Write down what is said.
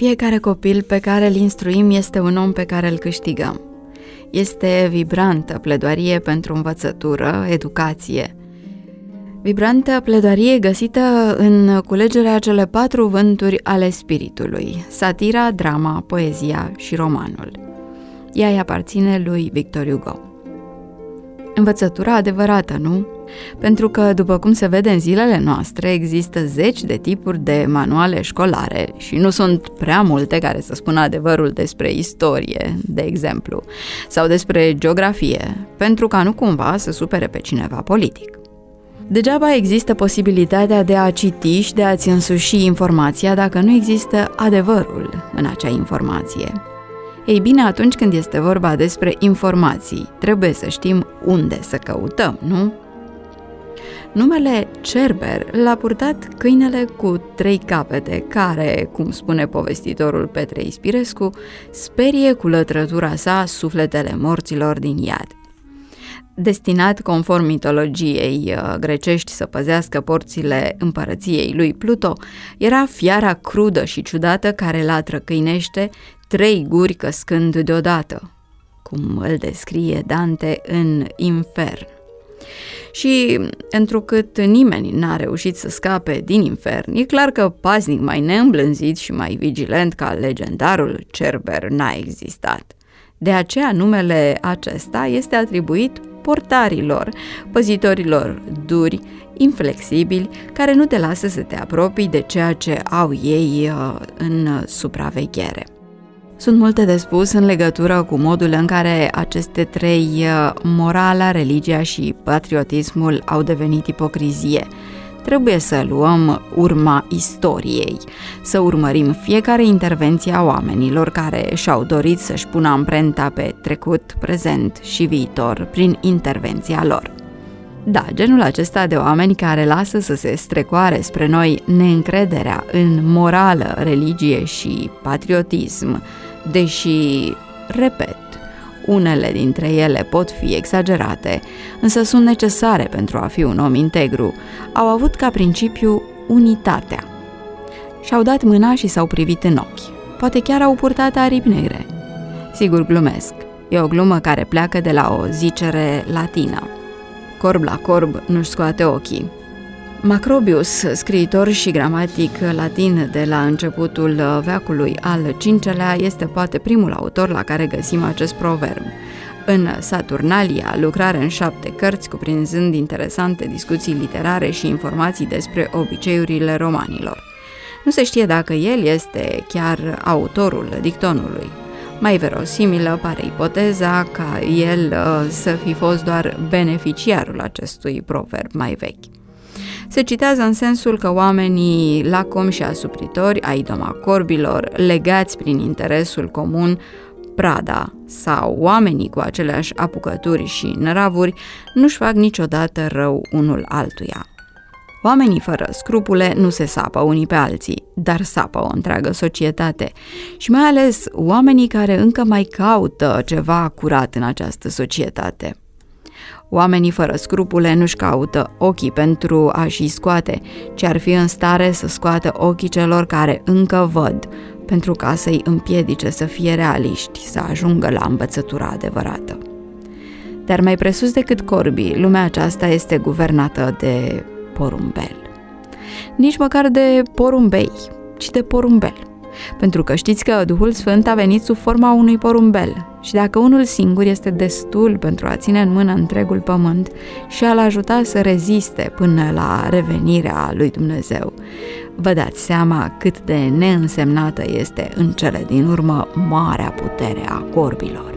Fiecare copil pe care îl instruim este un om pe care îl câștigăm. Este vibrantă pledoarie pentru învățătură, educație. Vibrantă pledoarie găsită în culegerea cele 4 vânturi ale spiritului: satira, drama, poezia și romanul. Ea îi aparține lui Victor Hugo. Învățătura adevărată, nu? Pentru că, după cum se vede în zilele noastre, există 10 de tipuri de manuale școlare și nu sunt prea multe care să spună adevărul despre istorie, de exemplu, sau despre geografie, pentru ca nu cumva să supere pe cineva politic. Degeaba există posibilitatea de a citi și de a-ți însuși informația dacă nu există adevărul în acea informație. Ei bine, atunci când este vorba despre informații, trebuie să știm unde să căutăm, nu? Numele Cerber l-a purtat câinele cu 3 capete, care, cum spune povestitorul Petre Ispirescu, sperie cu lătrătura sa sufletele morților din iad. Destinat, conform mitologiei grecești, să păzească porțile împărăției lui Pluto, era fiara crudă și ciudată care latră câinește 3 guri căscând deodată, cum îl descrie Dante în Infern. Și, întrucât nimeni n-a reușit să scape din infern, e clar că paznic mai neîmblânzit și mai vigilent ca legendarul Cerber n-a existat. De aceea numele acesta este atribuit portarilor, păzitorilor duri, inflexibili, care nu te lasă să te apropii de ceea ce au ei în supraveghere. Sunt multe de spus în legătură cu modul în care aceste 3, morala, religia și patriotismul, au devenit ipocrizie. Trebuie să luăm urma istoriei, să urmărim fiecare intervenție a oamenilor care și-au dorit să-și pună amprenta pe trecut, prezent și viitor prin intervenția lor. Da, genul acesta de oameni care lasă să se strecoare spre noi neîncrederea în morală, religie și patriotism, deși, repet, unele dintre ele pot fi exagerate, însă sunt necesare pentru a fi un om integru, au avut ca principiu unitatea. Și-au dat mâna și s-au privit în ochi. Poate chiar au purtat aripi negre. Sigur, glumesc. E o glumă care pleacă de la o zicere latină: corb la corb nu-și scoate ochii. Macrobius, scriitor și gramatic latin de la începutul veacului al V-lea, este poate primul autor la care găsim acest proverb. În Saturnalia, lucrare în 7 cărți, cuprinzând interesante discuții literare și informații despre obiceiurile romanilor. Nu se știe dacă el este chiar autorul dictonului. Mai verosimilă pare ipoteza ca el să fi fost doar beneficiarul acestui proverb mai vechi. Se citează în sensul că oamenii lacomi și asupritori ai domacorbilor, legați prin interesul comun, prada, sau oamenii cu aceleași apucături și năravuri, nu-și fac niciodată rău unul altuia. Oamenii fără scrupule nu se sapă unii pe alții, dar sapă o întreagă societate și mai ales oamenii care încă mai caută ceva curat în această societate. Oamenii fără scrupule nu-și caută ochii pentru a-și scoate, ci ar fi în stare să scoată ochii celor care încă văd, pentru ca să-i împiedice să fie realiști, să ajungă la învățătura adevărată. Dar mai presus decât corbii, lumea aceasta este guvernată de porumbel. Nici măcar de porumbei, ci de porumbel. Pentru că știți că Duhul Sfânt a venit sub forma unui porumbel și dacă unul singur este destul pentru a ține în mână întregul pământ și a-l ajuta să reziste până la revenirea lui Dumnezeu, vă dați seama cât de neînsemnată este în cele din urmă marea putere a corbilor.